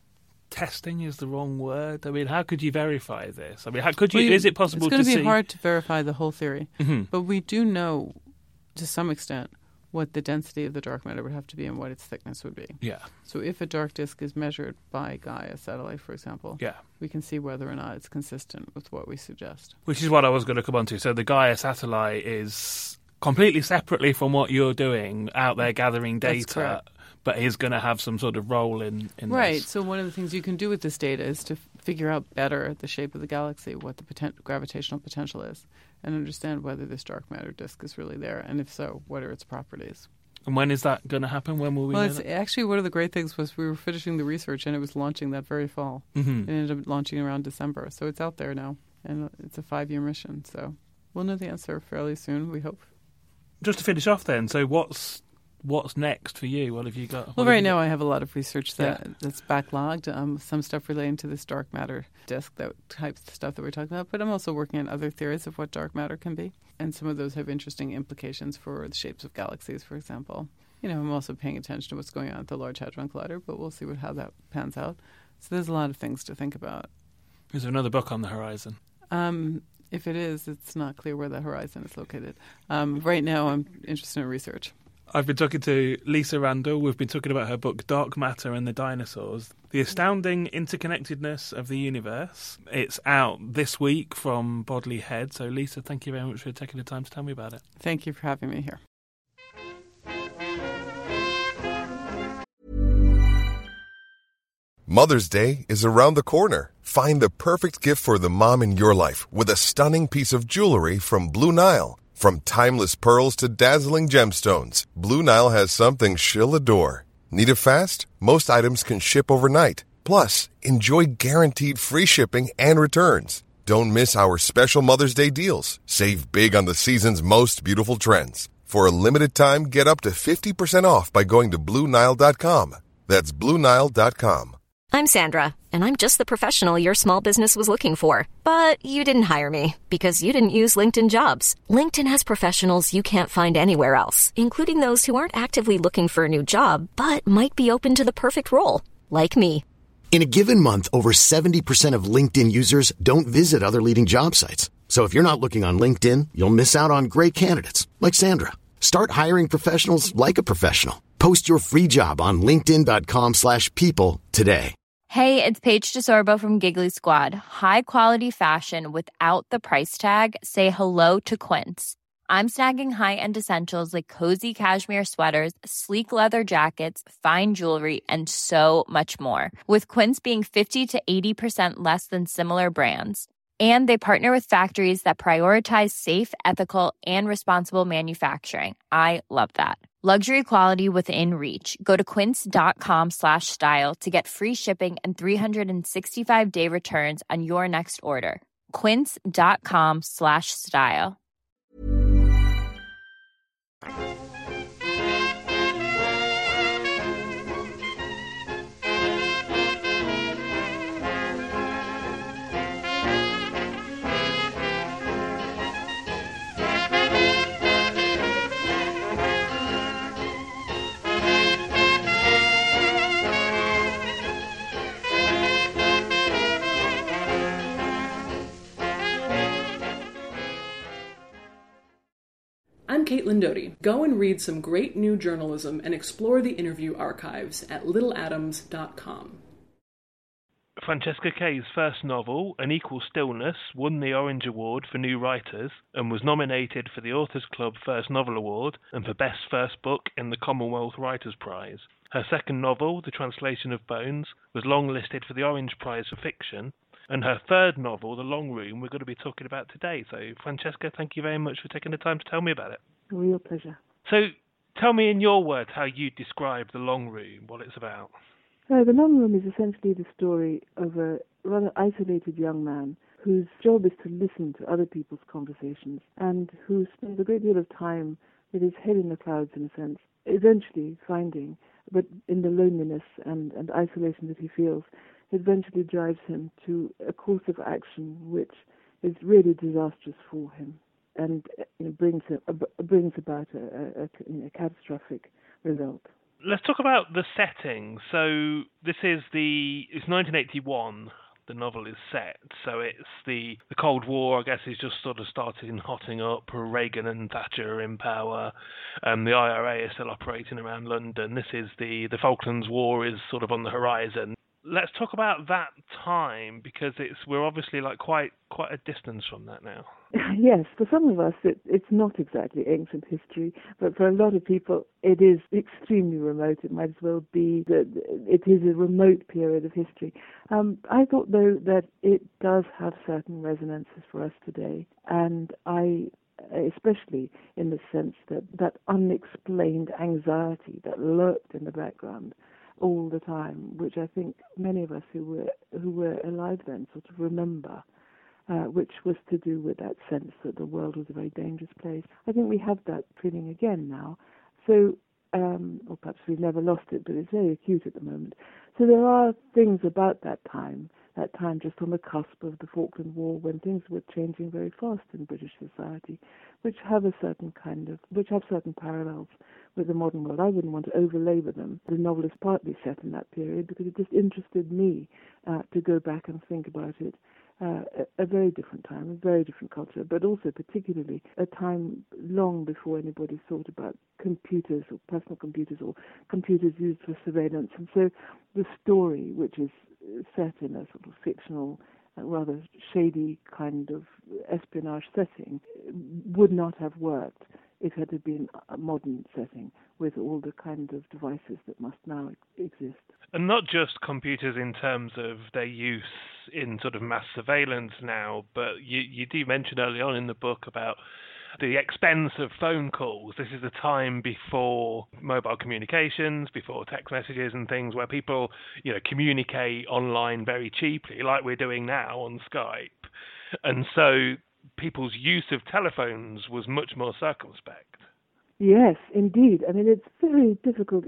testing? Is the wrong word. I mean, how could you verify this? I mean, how could you? Is it possible to see? It's going to be hard to verify the whole theory, but we do know to some extent what the density of the dark matter would have to be and what its thickness would be. Yeah. So if a dark disk is measured by Gaia satellite, for example, we can see whether or not it's consistent with what we suggest. Which is what I was going to come on to. So the Gaia satellite is completely separately from what you're doing out there gathering data, but is going to have some sort of role in right. this. So one of the things you can do with this data is to figure out better the shape of the galaxy, what the gravitational potential is, and understand whether this dark matter disk is really there, and if so, what are its properties. And when is that going to happen? When will we know that? Actually, one of the great things was we were finishing the research, and it was launching that very fall. It ended up launching around December, so it's out there now, and it's a 5-year mission, so we'll know the answer fairly soon, we hope. Just to finish off then, so what's next for you? What have you got? Well, right now I have a lot of research that's backlogged, some stuff relating to this dark matter disk, that type of stuff that we're talking about, but I'm also working on other theories of what dark matter can be, and some of those have interesting implications for the shapes of galaxies, for example. I'm also paying attention to what's going on at the Large Hadron Collider, but we'll see how that pans out. So there's a lot of things to think about. Is there another book on the horizon? If it is, it's not clear where the horizon is located. Right now I'm interested in research. I've been talking to Lisa Randall. We've been talking about her book, Dark Matter and the Dinosaurs, The Astounding Interconnectedness of the Universe. It's out this week from Bodley Head. So, Lisa, thank you very much for taking the time to tell me about it. Thank you for having me here. Mother's Day is around the corner. Find the perfect gift for the mom in your life with a stunning piece of jewelry from Blue Nile. From timeless pearls to dazzling gemstones, Blue Nile has something she'll adore. Need it fast? Most items can ship overnight. Plus, enjoy guaranteed free shipping and returns. Don't miss our special Mother's Day deals. Save big on the season's most beautiful trends. For a limited time, get up to 50% off by going to BlueNile.com. That's BlueNile.com. I'm Sandra, and I'm just the professional your small business was looking for. But you didn't hire me because you didn't use LinkedIn Jobs. LinkedIn has professionals you can't find anywhere else, including those who aren't actively looking for a new job, but might be open to the perfect role, like me. In a given month, over 70% of LinkedIn users don't visit other leading job sites. So if you're not looking on LinkedIn, you'll miss out on great candidates, like Sandra. Start hiring professionals like a professional. Post your free job on linkedin.com/people today. Hey, it's Paige DeSorbo from Giggly Squad. High quality fashion without the price tag. Say hello to Quince. I'm snagging high-end essentials like cozy cashmere sweaters, sleek leather jackets, fine jewelry, and so much more. With Quince being 50 to 80% less than similar brands. And they partner with factories that prioritize safe, ethical, and responsible manufacturing. I love that. Luxury quality within reach. Go to quince.com/style to get free shipping and 365-day returns on your next order. Quince.com/style. I'm Caitlin Doty. Go and read some great new journalism and explore the interview archives at littleadams.com. Francesca Kay's first novel, An Equal Stillness, won the Orange Award for New Writers and was nominated for the Authors Club First Novel Award and for Best First Book in the Commonwealth Writers' Prize. Her second novel, The Translation of Bones, was longlisted for the Orange Prize for Fiction, and her third novel, The Long Room, we're going to be talking about today. So, Francesca, thank you very much for taking the time to tell me about it. Real pleasure. So, tell me in your words how you describe The Long Room, what it's about. The Long Room is essentially the story of a rather isolated young man whose job is to listen to other people's conversations and who spends a great deal of time with his head in the clouds, in a sense, eventually finding, but in the loneliness and isolation that he feels, eventually drives him to a course of action which is really disastrous for him and brings about a catastrophic result. Let's talk about the setting. So this is it's 1981. The novel is set, so it's the Cold War, I guess, is just sort of starting hotting up. Reagan and Thatcher are in power. The IRA is still operating around London. This is the Falklands War is sort of on the horizon. Let's talk about that time, because we're obviously like quite a distance from that now. Yes, for some of us it's not exactly ancient history, but for a lot of people it is extremely remote. It might as well be that it is a remote period of history. I thought, though, that it does have certain resonances for us today, and especially in the sense that unexplained anxiety that lurked in the background all the time, which I think many of us who were alive then sort of remember, which was to do with that sense that the world was a very dangerous place. I think we have that feeling again now. So, or perhaps we've never lost it, but it's very acute at the moment. So there are things about that time just on the cusp of the Falkland War, when things were changing very fast in British society, which have certain parallels with the modern world. I wouldn't want to overlabor them. The novel is partly set in that period because it just interested me to go back and think about it. A very different time, a very different culture, but also particularly a time long before anybody thought about computers or personal computers or computers used for surveillance. And so the story, which is set in a sort of fictional, rather shady kind of espionage setting, would not have worked if it had been a modern setting with all the kind of devices that must now exist. And not just computers in terms of their use in sort of mass surveillance now, but you do mention early on in the book about the expense of phone calls. This is a time before mobile communications, before text messages and things, where people, communicate online very cheaply, like we're doing now on Skype. And so people's use of telephones was much more circumspect. Yes, indeed. I mean, it's very difficult,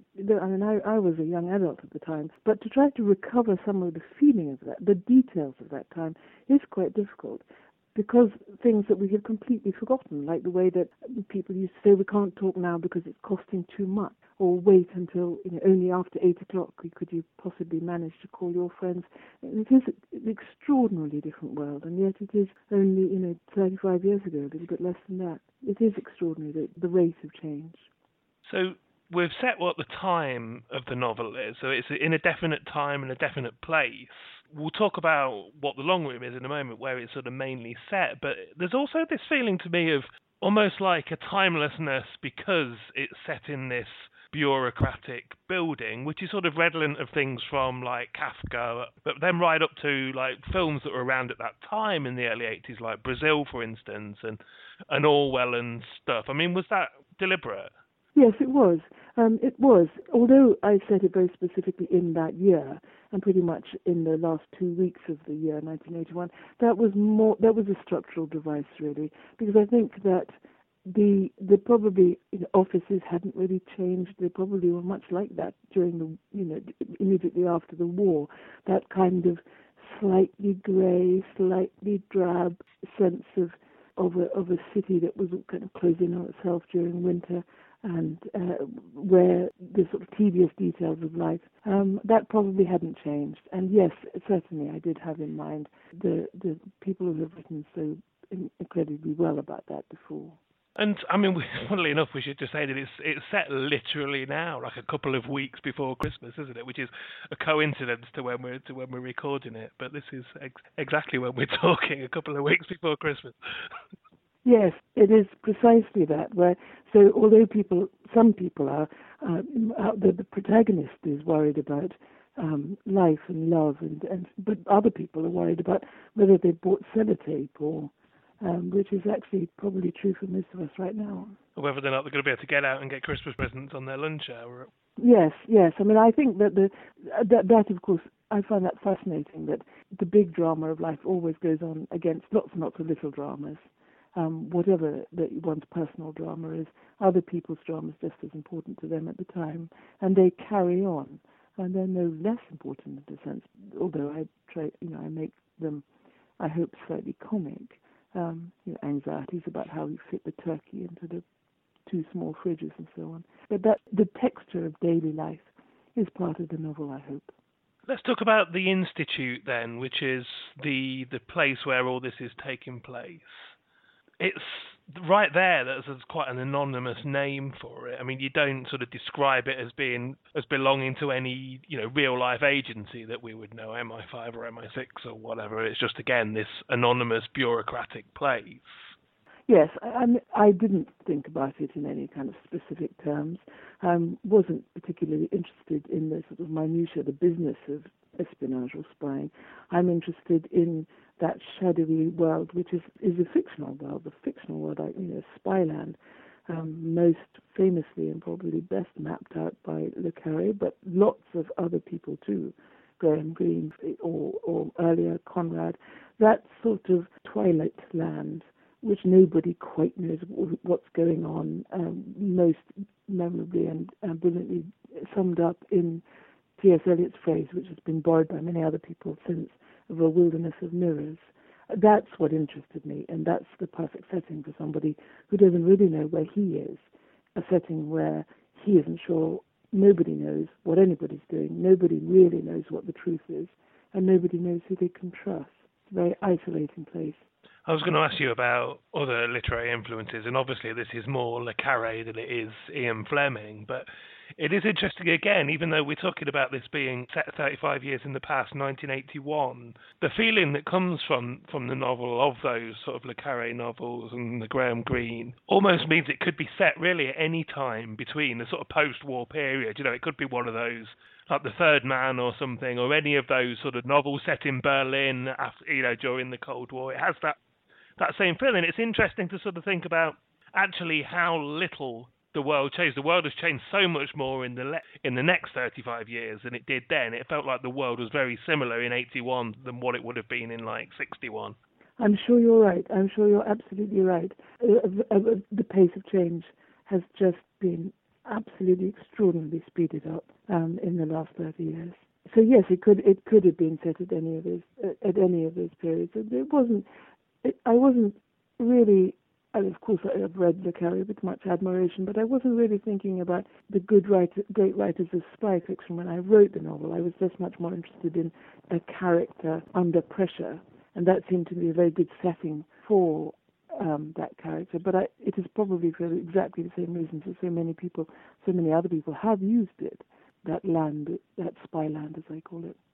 I was a young adult at the time, but to try to recover some of the feeling of that, the details of that time, is quite difficult, because things that we have completely forgotten, like the way that people used to say, we can't talk now because it's costing too much, or wait until, only after 8 o'clock could you possibly manage to call your friends. And it is an extraordinarily different world, and yet it is only, 35 years ago, a little bit less than that. It is extraordinary, the rate of change. So we've set what the time of the novel is, so it's in a definite time and a definite place. We'll talk about what The Long Room is in a moment, where it's sort of mainly set, but there's also this feeling to me of almost like a timelessness because it's set in this bureaucratic building, which is sort of redolent of things from like Kafka, but then right up to like films that were around at that time in the early 80s, like Brazil, for instance, and Orwell and stuff. I mean, was that deliberate? Yes, it was. It was. Although I set it very specifically in that year, and pretty much in the last 2 weeks of the year 1981, that was a structural device, really, because I think that the probably offices hadn't really changed. They probably were much like that during the immediately after the war. That kind of slightly grey, slightly drab sense of a city that was kind of closing on itself during winter, and where the sort of tedious details of life, that probably hadn't changed. And yes, certainly I did have in mind the people who have written so incredibly well about that before. And I mean, funnily enough, we should just say that it's set literally now, like a couple of weeks before Christmas, isn't it? Which is a coincidence to when we're recording it. But this is exactly when we're talking, a couple of weeks before Christmas. Yes, it is precisely that. So although some people are, the protagonist is worried about life and love, but other people are worried about whether they bought sellotape or. Which is actually probably true for most of us right now. Or whether they're not going to be able to get out and get Christmas presents on their lunch hour. Yes. I mean, I think that that of course, I find that fascinating, that the big drama of life always goes on against lots and lots of little dramas. Whatever one's personal drama is, other people's drama is just as important to them at the time, and they carry on, and they're no less important in a sense. Although I make them, I hope, slightly comic. Anxieties about how we fit the turkey into the 2 small fridges and so on. But that the texture of daily life is part of the novel, I hope. Let's talk about the Institute then, which is the place where all this is taking place. It's right there. There's quite an anonymous name for it. I mean, you don't sort of describe it as belonging to any real life agency that we would know, MI5 or MI6 or whatever. It's just again this anonymous bureaucratic place. Yes, I didn't think about it in any kind of specific terms. Wasn't particularly interested in the sort of minutiae, the business of espionage or spying. I'm interested in that shadowy world, which is a fictional world, like Spyland, most famously and probably best mapped out by Le Carré, but lots of other people too, Graham Greene or earlier Conrad, that sort of twilight land which nobody quite knows what's going on, most memorably and brilliantly summed up in T.S. Eliot's phrase, which has been borrowed by many other people since, of a wilderness of mirrors. That's what interested me, and that's the perfect setting for somebody who doesn't really know where he is, a setting where he isn't sure, nobody knows what anybody's doing, nobody really knows what the truth is, and nobody knows who they can trust. It's a very isolating place. I was going to ask you about other literary influences, and obviously this is more Le Carré than it is Ian Fleming, but it is interesting again, even though we're talking about this being set 35 years in the past, 1981, the feeling that comes from the novel of those sort of Le Carré novels and the Graham Greene almost means it could be set really at any time between the sort of post-war period. It could be one of those like The Third Man or something, or any of those sort of novels set in Berlin after, during the Cold War. It has that same feeling. It's interesting to sort of think about actually how little the world changed. The world has changed so much more in the next 35 years than it did then. It felt like the world was very similar in 81 than what it would have been in 61. I'm sure you're right. I'm sure you're absolutely right. The pace of change has just been absolutely extraordinarily speeded up in the last 30 years. So yes, it could have been set at any of those periods. I wasn't really. And of course, I've read Le Carré with much admiration, but I wasn't really thinking about the great writers of spy fiction when I wrote the novel. I was just much more interested in a character under pressure, and that seemed to be a very good setting for that character. But it is probably for exactly the same reasons that so many other people have used it, that land, that spy land, as I call it.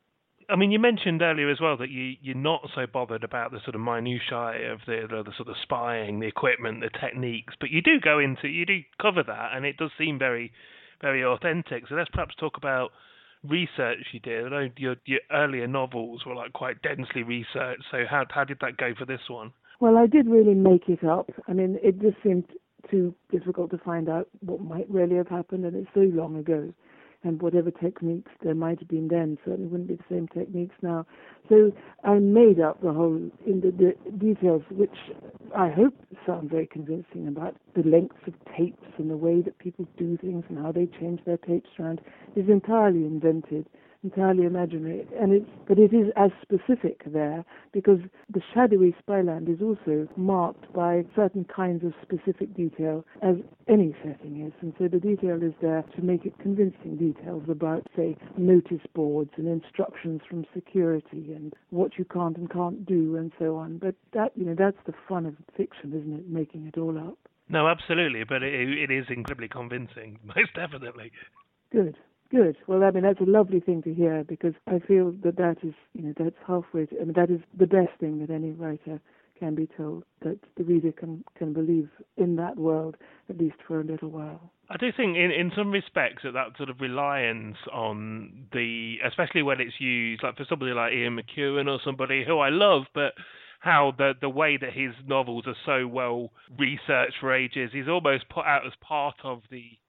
I mean, you mentioned earlier as well that you're not so bothered about the sort of minutiae of the sort of spying, the equipment, the techniques, but you do cover that, and it does seem very, very authentic. So let's perhaps talk about research you did. I know your earlier novels were like quite densely researched. So how did that go for this one? Well, I did really make it up. I mean, it just seemed too difficult to find out what might really have happened, and it's so long ago. And whatever techniques there might have been then certainly wouldn't be the same techniques now. So I made up the whole in the details, which I hope sound very convincing, about the lengths of tapes and the way that people do things and how they change their tapes around is entirely invented, entirely imaginary. But it is as specific there because the shadowy spyland is also marked by certain kinds of specific detail, as any setting is. And so the detail is there to make it convincing details about, say, notice boards and instructions from security and what you can't and can't do and so on. But that's the fun of fiction, isn't it? Making it all up. No, absolutely. But it is incredibly convincing, most definitely. Good. Well, I mean, that's a lovely thing to hear because I feel that is, that's halfway to, I mean, that is the best thing that any writer can be told, that the reader can believe in that world, at least for a little while. I do think in some respects that sort of reliance on especially when it's used, like for somebody like Ian McEwan or somebody who I love, but how the way that his novels are so well researched for ages is almost put out as part of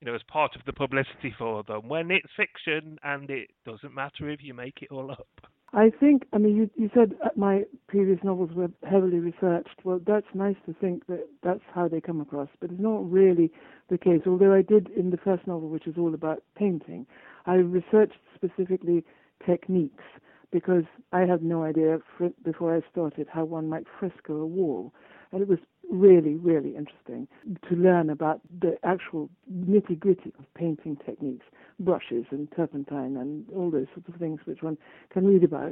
the publicity for them, when it's fiction and it doesn't matter if you make it all up. I think, I mean, you said my previous novels were heavily researched. Well, that's nice to think that that's how they come across, but it's not really the case. Although I did in the first novel, which is all about painting, I researched specifically techniques, because I had no idea before I started how one might fresco a wall. And it was really, really interesting to learn about the actual nitty-gritty of painting techniques, brushes and turpentine and all those sorts of things which one can read about.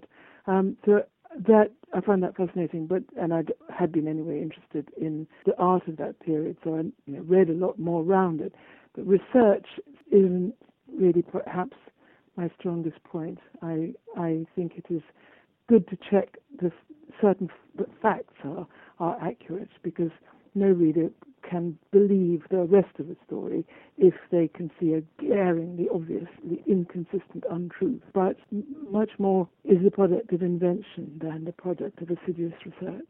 So that I found that fascinating, and I had been anyway interested in the art of that period, so I read a lot more around it. But research isn't really perhaps my strongest point. I think it is good to check that certain facts are accurate, because no reader can believe the rest of the story if they can see a glaringly, obviously inconsistent untruth. But much more is the product of invention than the product of assiduous research.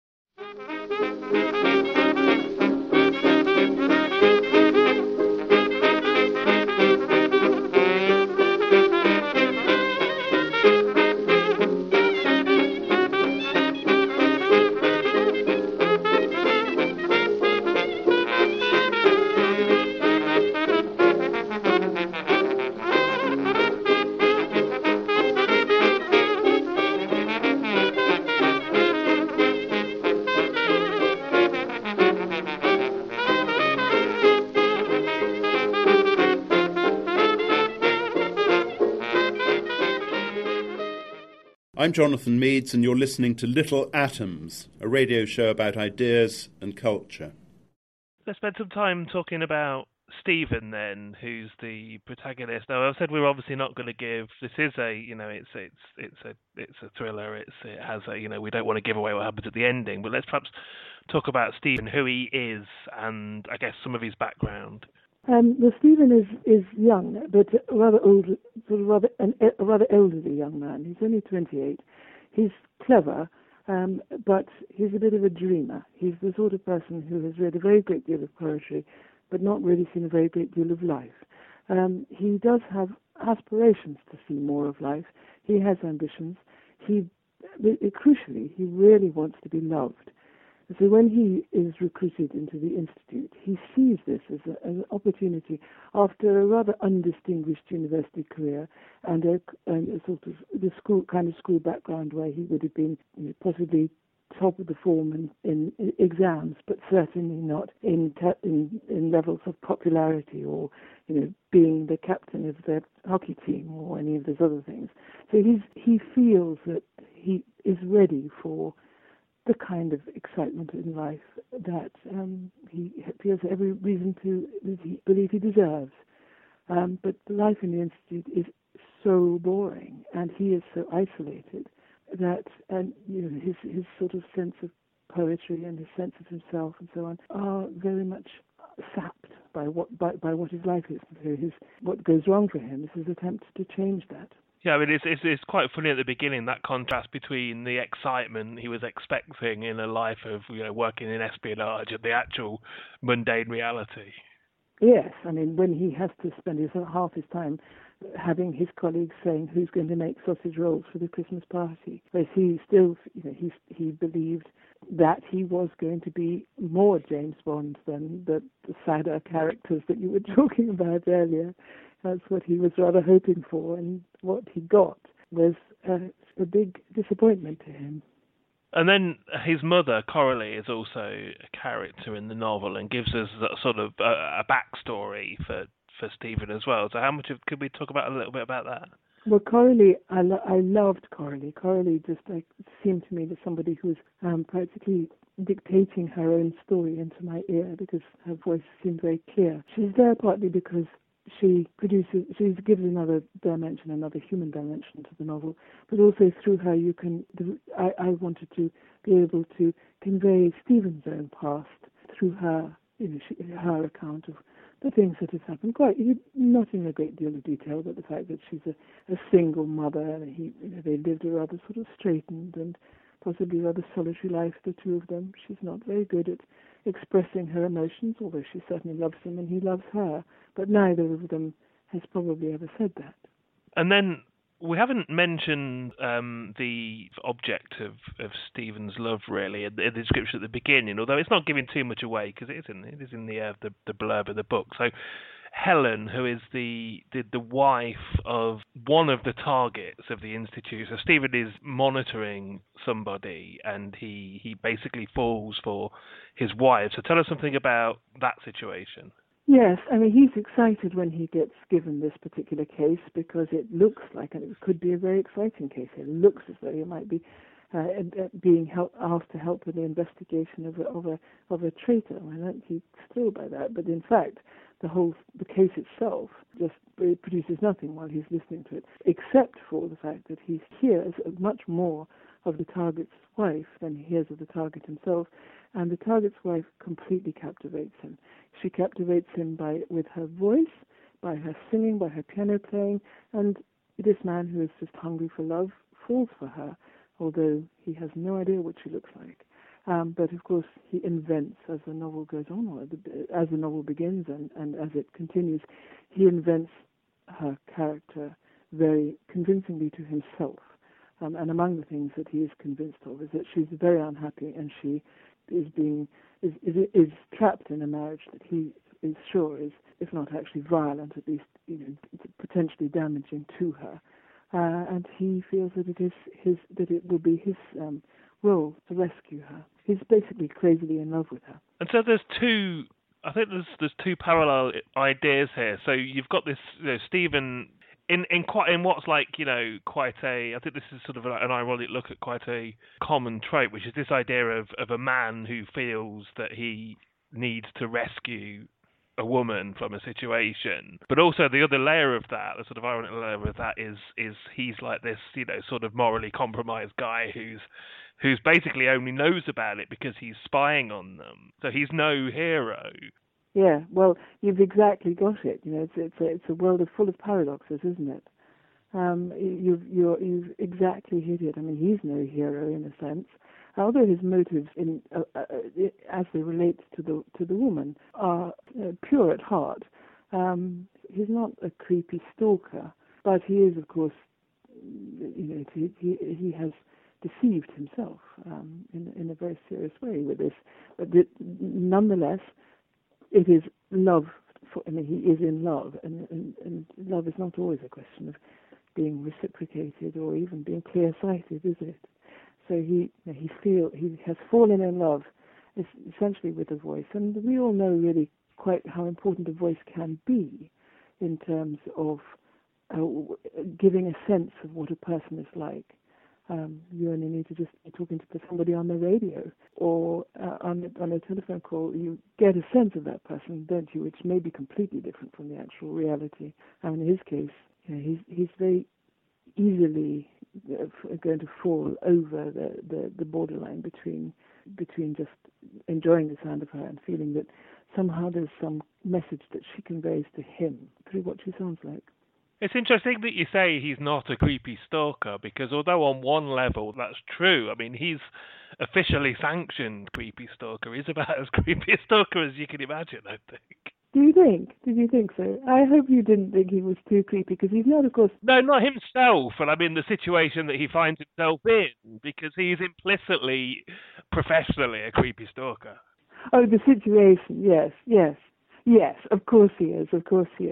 I'm Jonathan Meades, and you're listening to Little Atoms, a radio show about ideas and culture. Let's spend some time talking about Stephen then, who's the protagonist. Now, I said we're obviously not going to give. This is it's a thriller. It has we don't want to give away what happens at the ending, but let's perhaps talk about Stephen, who he is, and I guess some of his background. Stephen is young, but rather old, a rather elderly young man. He's only 28. He's clever, but he's a bit of a dreamer. He's the sort of person who has read a very great deal of poetry, but not really seen a very great deal of life. He does have aspirations to see more of life. He has ambitions. Crucially, he really wants to be loved. So when he is recruited into the Institute, he sees this as an opportunity after a rather undistinguished university career and a sort of the school background where he would have been possibly top of the form in exams, but certainly not in levels of popularity or being the captain of the hockey team or any of those other things. So he feels that he is ready for the kind of excitement in life that he feels every reason to believe he deserves. But life in the Institute is so boring and he is so isolated that, and his sort of sense of poetry and his sense of himself and so on are very much sapped by what his life is. So what goes wrong for him is his attempt to change that. Yeah, I mean, it's quite funny at the beginning, that contrast between the excitement he was expecting in a life of working in espionage and the actual mundane reality. Yes, I mean, when he has to spend half his time having his colleagues saying who's going to make sausage rolls for the Christmas party, whereas he still, he believed that he was going to be more James Bond than the sadder characters that you were talking about earlier. That's what he was rather hoping for, and what he got was a big disappointment to him. And then his mother, Coralie, is also a character in the novel and gives us sort of a backstory for Stephen as well. So could we talk about a little bit about that? Well, Coralie, I loved Coralie. Coralie just seemed to me as somebody who was practically dictating her own story into my ear because her voice seemed very clear. She's there partly because she gives another dimension, another human dimension to the novel, but also through her I wanted to be able to convey Stephen's own past through her, her account of the things that have happened. Not in a great deal of detail, but the fact that she's a single mother and they lived a rather sort of straitened and possibly rather solitary life, the two of them. She's not very good at expressing her emotions, although she certainly loves him and he loves her, but neither of them has probably ever said that. And then we haven't mentioned the object of Stephen's love, really, in the description at the beginning, although it's not giving too much away because it is in the blurb of the book. So Helen, who is the wife of one of the targets of the Institute. So Stephen is monitoring somebody and he basically falls for his wife. So tell us something about that situation. Yes, I mean, he's excited when he gets given this particular case because it looks like, and it could be a very exciting case, it looks as though he might be being asked to help with the investigation of a traitor. And he's thrilled by that, but in fact, the case itself just produces nothing while he's listening to it, except for the fact that he hears much more of the target's wife than he hears of the target himself, and the target's wife completely captivates him. She captivates him with her voice, by her singing, by her piano playing, and this man who is just hungry for love falls for her, although he has no idea what she looks like. But of course, he invents, as the novel goes on, or as the novel begins and as it continues, he invents her character very convincingly to himself. And among the things that he is convinced of is that she's very unhappy and she is trapped in a marriage that he is sure is, if not actually violent, at least potentially damaging to her. And he feels that it will be his role to rescue her. He's basically crazily in love with her. And so there's two parallel ideas here. So you've got this Stephen in what's like quite a, I think this is sort of an ironic look at quite a common trope, which is this idea of a man who feels that he needs to rescue a woman from a situation, but also the other layer of that, the sort of ironic layer of that is he's like this sort of morally compromised guy who's basically only knows about it because he's spying on them. So he's no hero. Yeah, well, you've exactly got it. It's a world full of paradoxes, isn't it? You've exactly hit it. I mean, he's no hero in a sense, although his motives, as they relate to the woman, are pure at heart. He's not a creepy stalker, but he is, of course, he has deceived himself in a very serious way with this. But nonetheless, it is love. He is in love, and love is not always a question of being reciprocated or even being clear-sighted, is it? So he has fallen in love, essentially with a voice, and we all know really quite how important a voice can be in terms of giving a sense of what a person is like. You only need to just be talking to somebody on the radio or on a telephone call. You get a sense of that person, don't you? Which may be completely different from the actual reality. In his case, he's very easily going to fall over the borderline between just enjoying the sound of her and feeling that somehow there's some message that she conveys to him through what she sounds like. It's interesting that you say he's not a creepy stalker, because although on one level that's true, I mean, he's officially sanctioned creepy stalker. He's about as creepy a stalker as you can imagine, I think. Do you think? Did you think so? I hope you didn't think he was too creepy, because he's not, of course... No, not himself, but I mean the situation that he finds himself in, because he's implicitly, professionally a creepy stalker. Oh, the situation, yes. Yes, of course he is. But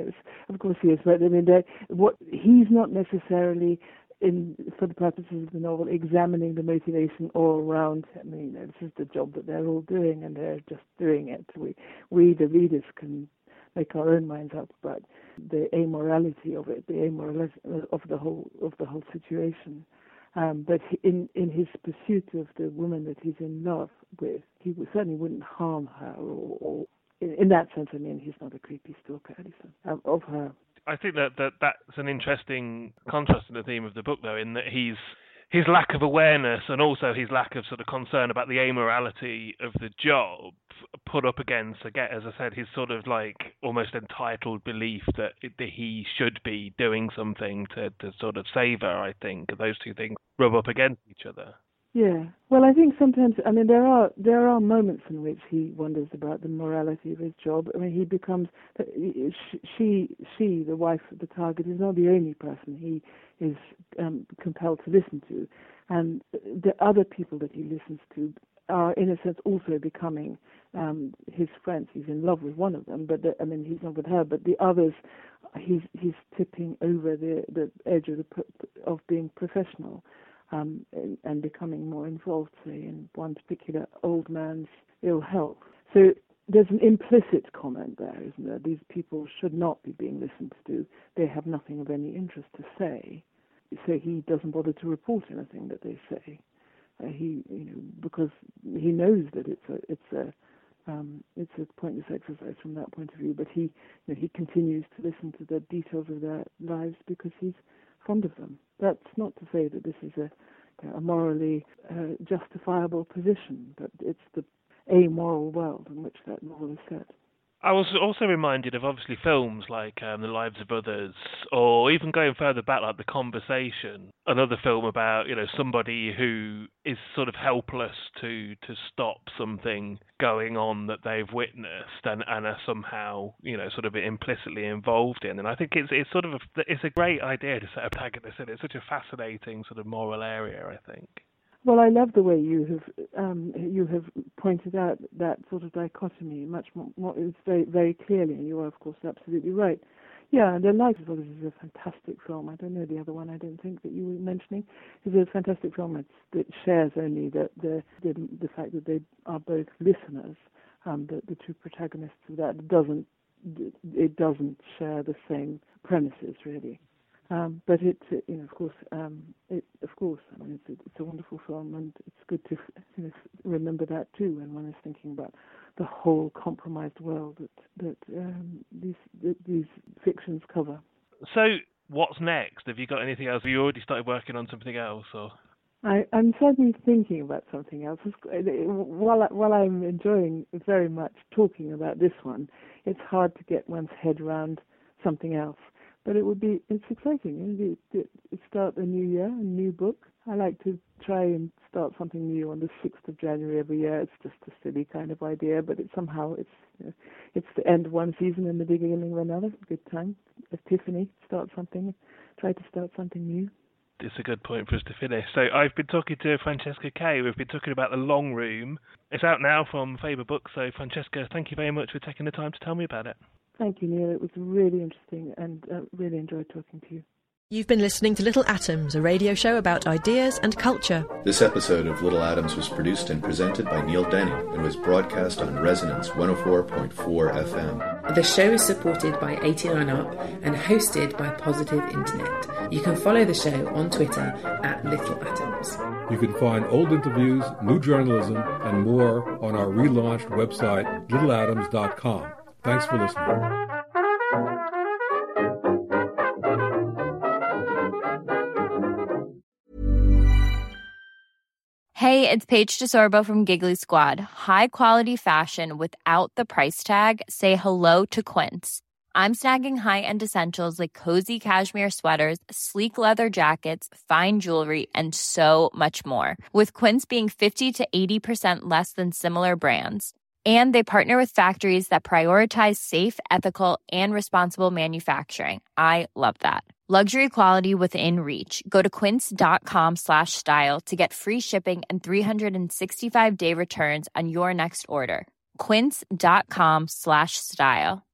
I mean, he's not necessarily, for the purposes of the novel, examining the motivation all around him. I mean, this is the job that they're all doing, and they're just doing it. We the readers, can make our own minds up about the amorality of it, the amorality of the whole situation. But in his pursuit of the woman that he's in love with, he certainly wouldn't harm her, or in that sense, I mean, he's not a creepy stalker, Alison, of her. I think that's an interesting contrast in the theme of the book, though, in that his lack of awareness and also his lack of sort of concern about the amorality of the job put up against, again, as I said, his sort of like almost entitled belief that he should be doing something to sort of save her. I think those two things rub up against each other. Yeah. Well, I think sometimes, I mean, there are moments in which he wonders about the morality of his job. I mean, he becomes, she, the wife of the target, is not the only person he is compelled to listen to. And the other people that he listens to are, in a sense, also becoming his friends. He's in love with one of them, but he's not with her. But the others, he's tipping over the edge of being professional. And becoming more involved, say, in one particular old man's ill health. So there's an implicit comment there, isn't there? These people should not be being listened to. They have nothing of any interest to say. So he doesn't bother to report anything that they say. Because he knows that it's a pointless exercise from that point of view. But he continues to listen to the details of their lives because he's fond of them. That's not to say that this is a morally justifiable position, but it's the amoral world in which that novel is set. I was also reminded of obviously films like The Lives of Others, or even going further back, like The Conversation, another film about somebody who is sort of helpless to stop something going on that they've witnessed and are somehow sort of implicitly involved in. And I think it's a great idea to set a protagonist in. It's such a fascinating sort of moral area, I think. Well, I love the way you have pointed out that sort of dichotomy much more it's very, very clearly, and you are, of course, absolutely right. Yeah, and The Lives of Others is a fantastic film. I don't know the other one. I don't think that you were mentioning. It's a fantastic film. It shares only the fact that they are both listeners. The two protagonists of that it doesn't share the same premises really. But it's I mean, it's a wonderful film, and it's good to remember that too when one is thinking about the whole compromised world that these fictions cover. So, what's next? Have you got anything else? Have you already started working on something else, or? I'm certainly thinking about something else. While I'm enjoying very much talking about this one, it's hard to get one's head around something else. But it's exciting. It start a new year, a new book. I like to try and start something new on the 6th of January every year. It's just a silly kind of idea, but it's the end of one season and the beginning of another. Good time. Epiphany, try to start something new. It's a good point for us to finish. So I've been talking to Francesca Kay. We've been talking about The Long Room. It's out now from Faber Books. So Francesca, thank you very much for taking the time to tell me about it. Thank you, Neil. It was really interesting and really enjoyed talking to you. You've been listening to Little Atoms, a radio show about ideas and culture. This episode of Little Atoms was produced and presented by Neil Denning and was broadcast on Resonance 104.4 FM. The show is supported by 89UP and hosted by Positive Internet. You can follow the show on Twitter @LittleAtoms. You can find old interviews, new journalism, and more on our relaunched website, littleatoms.com. Thanks for listening. Hey, it's Paige DeSorbo from Giggly Squad. High quality fashion without the price tag. Say hello to Quince. I'm snagging high-end essentials like cozy cashmere sweaters, sleek leather jackets, fine jewelry, and so much more. With Quince being 50 to 80% less than similar brands. And they partner with factories that prioritize safe, ethical, and responsible manufacturing. I love that. Luxury quality within reach. Go to quince.com/style to get free shipping and 365-day returns on your next order. Quince.com/style.